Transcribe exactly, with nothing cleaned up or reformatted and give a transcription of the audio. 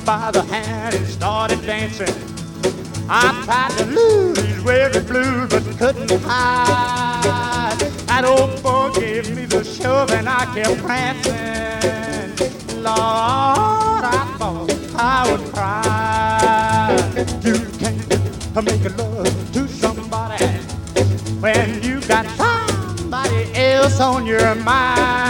by the hand and started dancing. I tried to lose these wavy blues, but couldn't hide. That old boy gave me the shove and I kept prancing. Lord, I thought I would cry. You can't make love to somebody when you got somebody else on your mind.